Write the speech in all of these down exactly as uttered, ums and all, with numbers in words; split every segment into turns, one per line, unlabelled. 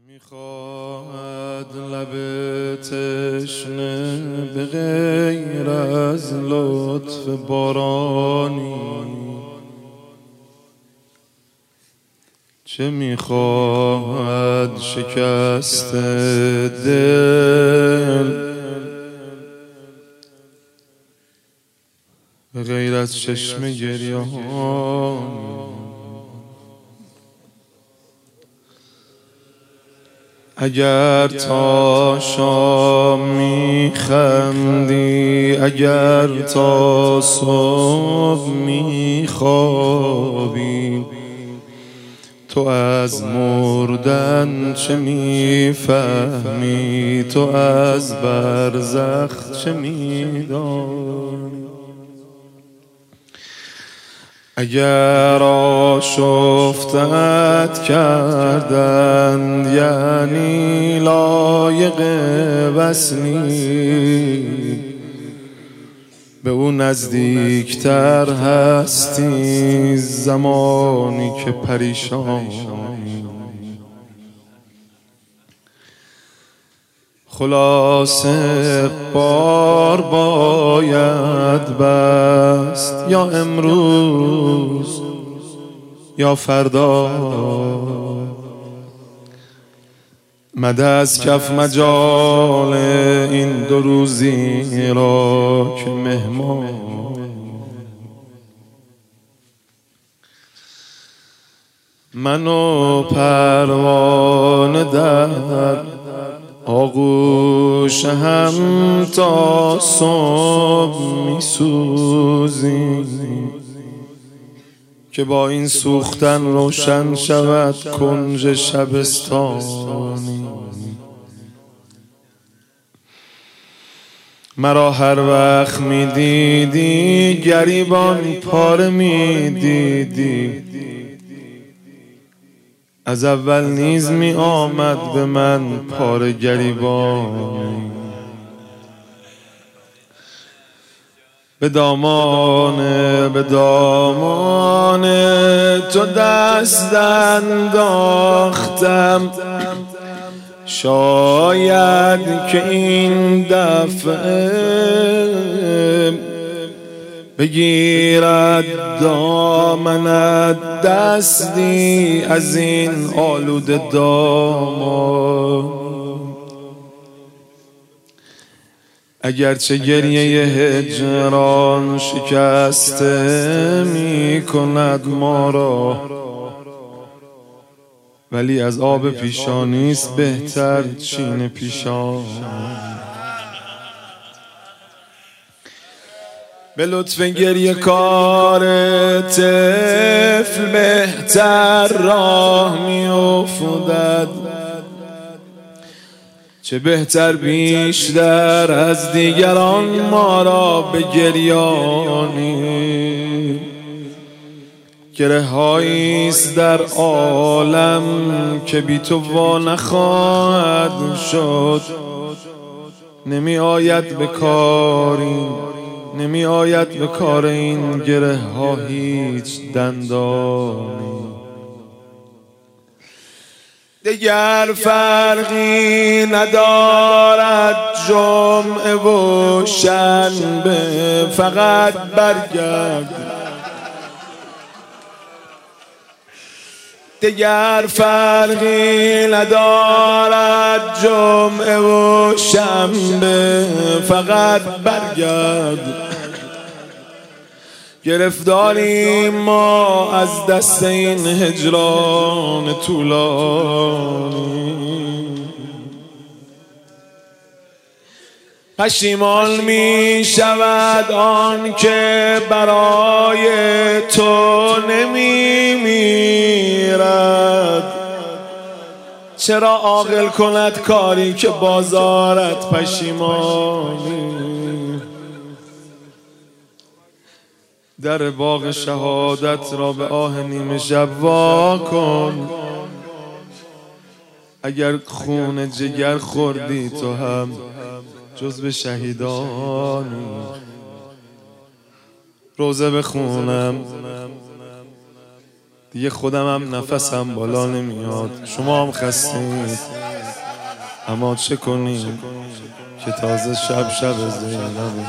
میخواهد لب تشنه به غیر از لطف بارانی؟ چه میخواهد شکست دل به غیر از چشم گریه‌هایی؟ اگر تا شام میخندی، اگر تا صبح میخوابی، تو از مردن چه میفهمی؟ تو از برزخ چه میدانی؟ اگر آشفتت کردند یعنی لایق وصلی، به او نزدیکتر هستی زمانی که پریشانی. خلاصه بار باید بست، یا امروز یا فردا. مده از کف مجال این دو روزی را که مهمان. من و پروانه در آغوش هم تا صبح میسوزیم، که با این سوختن روشن شود کنج شبستانی. مرا هر وقت میدیدی گریبان پاره میدیدی، از اول نیز می آمد به من پاره گریبانی. به دامان به دامان تو دست انداختم، شاید که این دفعه بگیرد دامنت دستی از این آلوده دامان. اگرچه گریه هجران شکسته می کند ما را، ولی از آب پیشانیست بهتر چین پیشان. به لطف گریه کار طفل بهتر راه می افتد، چه بهتر بیشتر از دیگران ما را به گریانی. گره هاییست در عالم که بی تو وا نخواهد شد، نمی آید به کاری، نمی آید به کار این گره ها هیچ دندانی. دیگر فرقی ندارد جمعه و شنبه، فقط برگرد. دیگر فرقی ندارد جمعه و شنبه، فقط برگرد. گرفتاریم ما از دست این هجران طولانی. پشیمان می شود آن که برای تو نمی میرد. چرا عاقل کند کاری که بازارت پشیمانی؟ در باغ شهادت را به آه نیمه شب وا کن. اگر خون جگر خوردی تو هم جز به شهیدانی. روزه بخونم دیگه خودم هم نفسم بالا نمیاد، شما هم خستید، اما چه کنیم که تازه شب شب زینبه.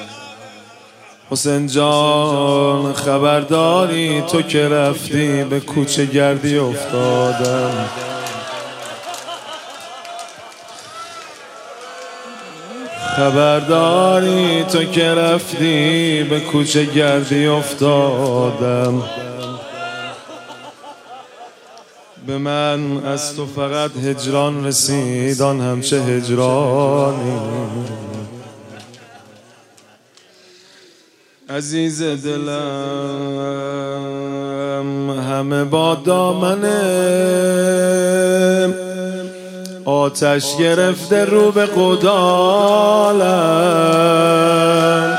حسین جان خبرداری تو که رفتی به کوچه گردی افتادم. خبرداری تو که رفتی به کوچه گردی افتادم. به من از تو فقط هجران رسید، آن هم چه هجرانی. عزیز دلم همه با دامنه آتش گرفته رو به قدالم.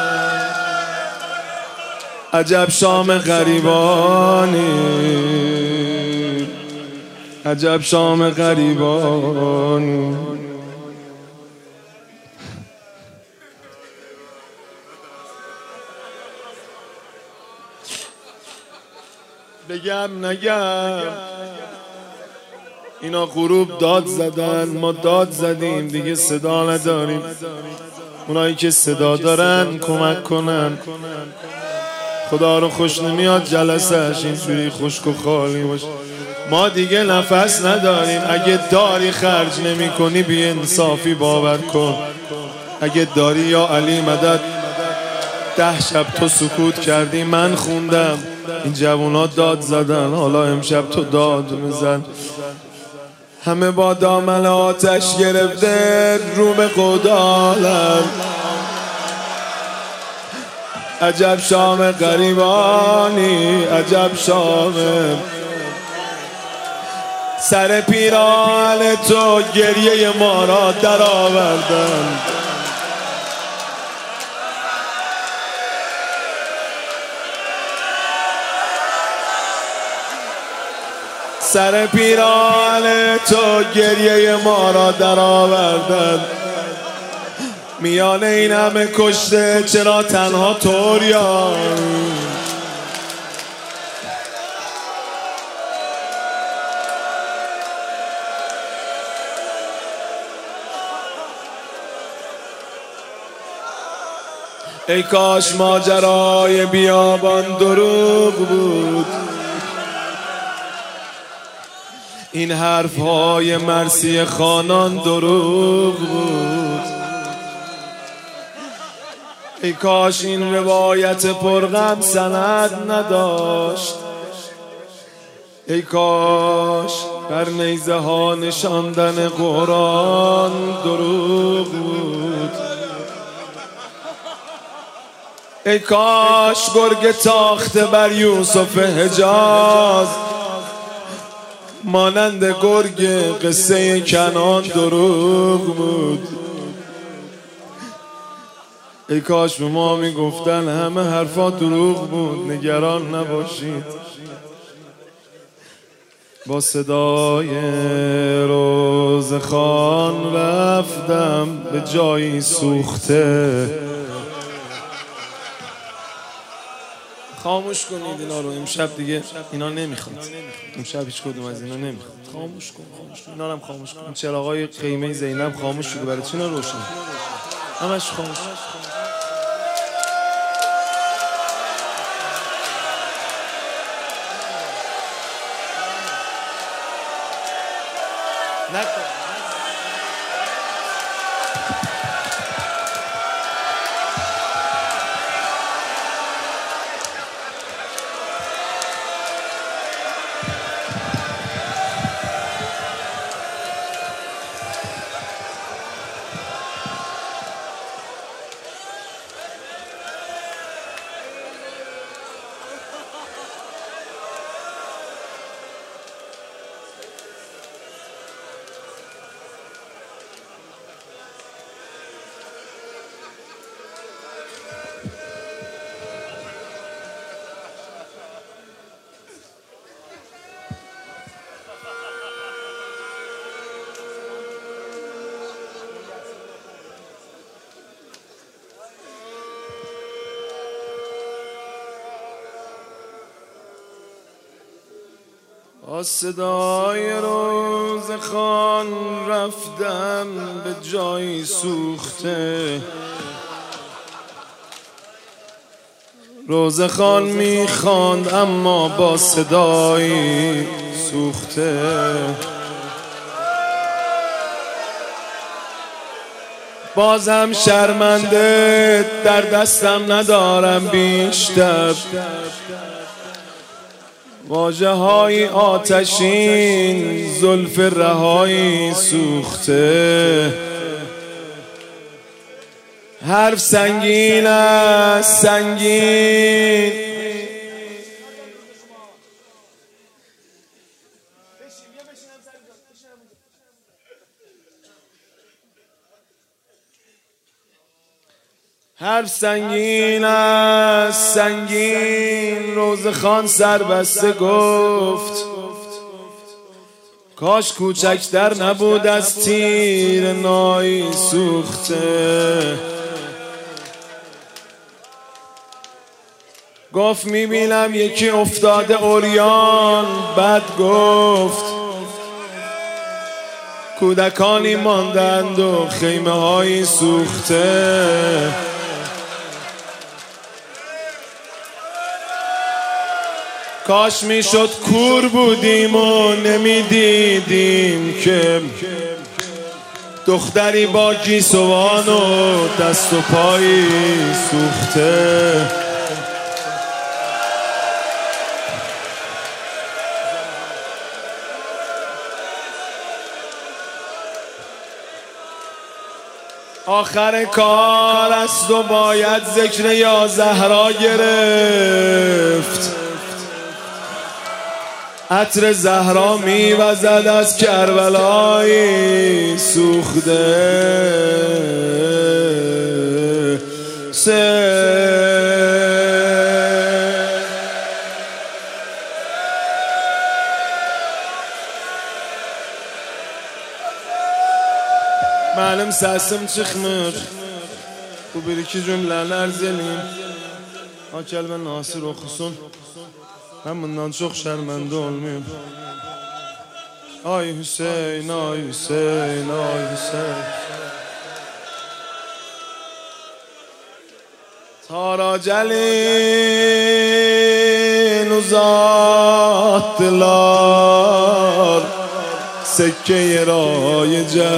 عجب شام غریبانی، عجب شام غریبانی. بگم نگم اینا غروب داد زدن، ما داد زدیم، دیگه صدا نداریم. اونایی که صدا دارن کمک کنن. خدا رو خوش نمیاد جلسهش اینجوری خشک و خالی باشه. ما دیگه نفس نداریم. اگه داری خرج نمی کنی بی انصافی باور کن. اگه داری یا علی مدد ده شب تو سکوت کردی من خوندم، این جوونا داد زدن، حالا امشب تو داد میزن. همه با دامن آتش گرفته رو به قدالم. عجب شام غریبانی، عجب شام. سر پیران تو گریه ما را در آوردن. سر پیران تو گریه ما را در آوردن. میان این همه کشته چرا تنها طوریان؟ ای کاش ماجرای بیابان دروغ بود. این حرفهای مرسی خانان دروغ بود. ای کاش این روایت پرغم سند نداشت. ای کاش بر نیزه ها نشاندن قرآن دروغ بود. ای کاش گرگ تاخته بر یوسف حجاز مانند گرگ قصه کنعان دروغ بود. ای کاش به ما میگفتن همه حرفا دروغ بود، نگران نباشید. با صدای روزخوان رفتم به جایی سوخته. خاموش کنید اینا رو، امشب دیگه اینا نمیخواد. امشب هیچ کدوم از اینا نمیخواد. خاموش کن، خاموش کن. اینا رو هم خاموش کن. چراغای خیمه زینب خاموش شده، برای چی اینا روشن؟ همش خاموش. نکن. با صدای روزخوان رفتم به جایی سوخته. روزخوان میخواند اما با صدایی سوخته. بازم شرمنده در دستم ندارم بیشتر، واژه های آتشین زلف رهایی سوخته. حرف سنگین است سنگین، حرف سنگین است سنگین. روزخوان سربسته گفت کاش کوچکتر نبود از تیر نایی سوخته. گفت میبینم یکی افتاده عریان، بعد گفت کودکانی ماندند و خیمه هایی سوخته. کاش میشد کور بودیم و نمیدیدیم که دختری با گیسوان و دست و پایی سوخته. آخر کار است و باید ذکر یا زهرا گرفت. عطر زهرا میوزد از کربلایی سوخته. Mənim səsim çıxmır, bu bir iki cümlələr zelin. Ha kəlmə Nasir oxusun, mən bundan çox şərməndə olmayım. Ay Hüseyin, ay Hüseyin, ay Hüseyin. Tara gəlin uzatdılar Səkkə-i rayicə.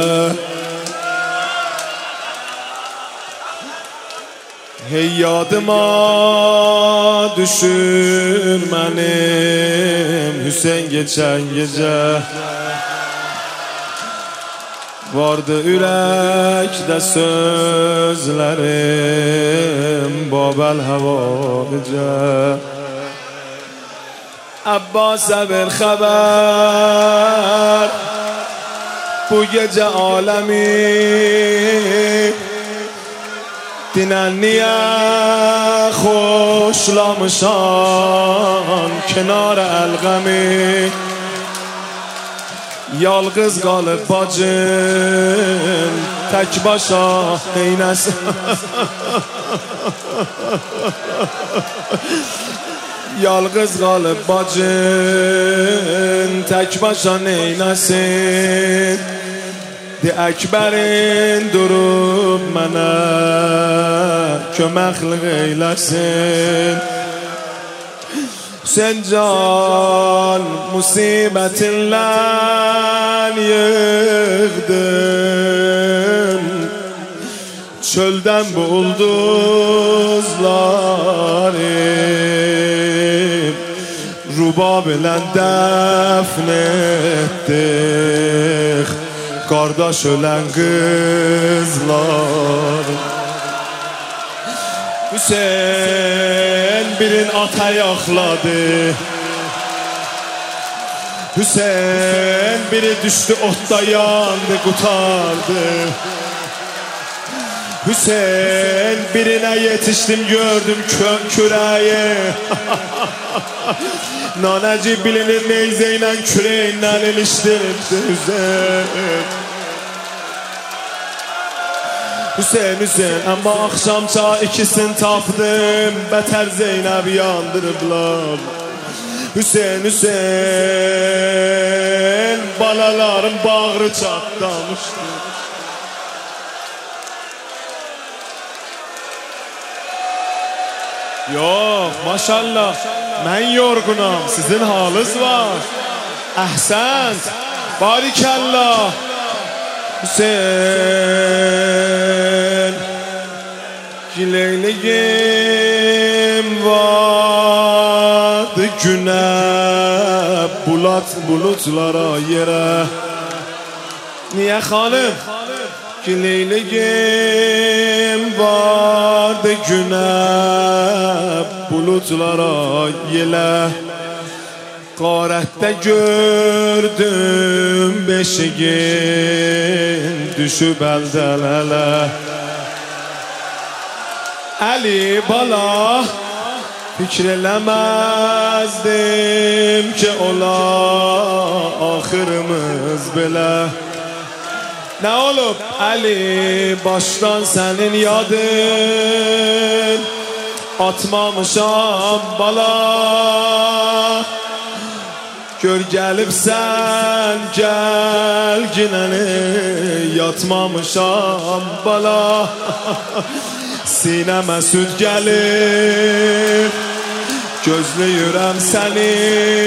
Hey yadıma düşür mənim Hüseyin geçən gecə. Vardı ürəkdə sözlərim Babəl həvalicə. Abbas'a bir xəbər bu gecə aləmi dinənniyə xoşlamışam kenar əlğəmi. Yalqız qalıb bacım tək başa neynəsin. Yalqız qalıb bacım tək başa neynəsin. De Əkbərin durub mənə köməklik eyləsin. Hüseyin can musibətindən yığdım çöldən bu ulduzları. Rubab ilə dəfn etdik qardaş ölən qızlar. Hüseyin birin ata yaxladı, Hüseyin biri düşdü otda yandı qutardı. Hüseyin birine yetişdim gördüm kö küreği. Nanəci bilinir neyzeyle küreğinden iliştirdi Hüseyin. Hüseyin Hüseyin ama akşamca ikisini tapdım. Beter Zeynep yandırıblar. Hüseyin Hüseyin balaların bağrı çatlamıştı. Yok maşallah mən yorgunam, sizin halınız var. Əhsən, barikallah. Hüseyin Gileyliyim vardı güne, bulat bulutlara yere. Niye hanım? Gileyliyim vardı güne, bulutlara yele. Qarətdə gördüm beşigin düşüb əldələlə. Əli bala fikr eləməzdim ki ola axırımız belə. Nə olub Əli başdan sənin yadın atmamışam bala. Gör gəlibsən gəl ginəni yatmamışam bala. Sinəmə süd gəlir gözləyirəm səni.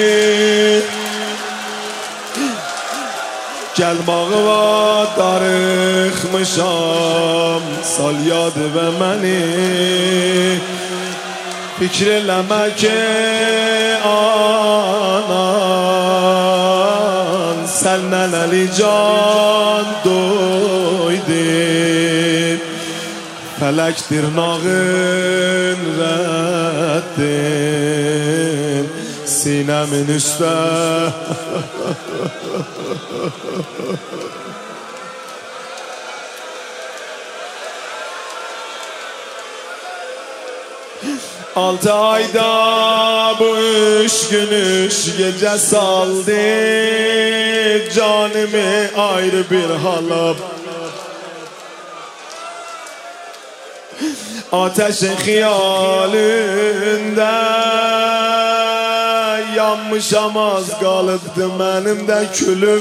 Gəlmağıma darıxmışam sal yadı və məni. Fikr eləmə ki anan səndən əli can doydun. Fələk dirnağın rəddin sinəmin üstə. Altı ayda bu üç gün üç gece saldı canımı ayrı bir hala. Ateşin xiyalında yanmışam az qalıbdı mənim də külüm.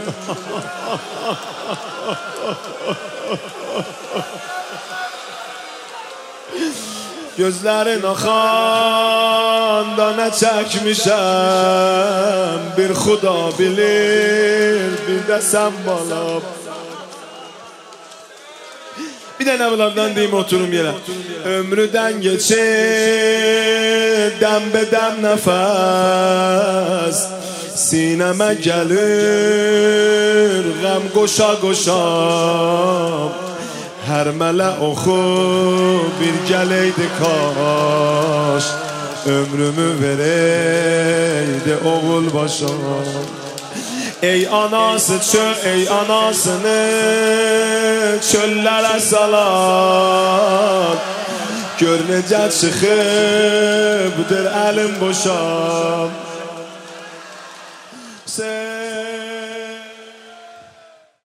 Gözlərin axanda nə çəkmişəm bir xuda bilir, bir də sən balam. Bir dənə bunlardan deyim oturum yerə. Ömrüdən geçir dəm bedəm nəfəs sinəmə gəlir qəm qoşa qoşa. Hər mələ oxu bir gələydi kaş ömrümü verəydi oğul başa. Ey anası çöl, ey anasını çöllərə salat. Gör necə çıxıbdır əlim boşam. Sen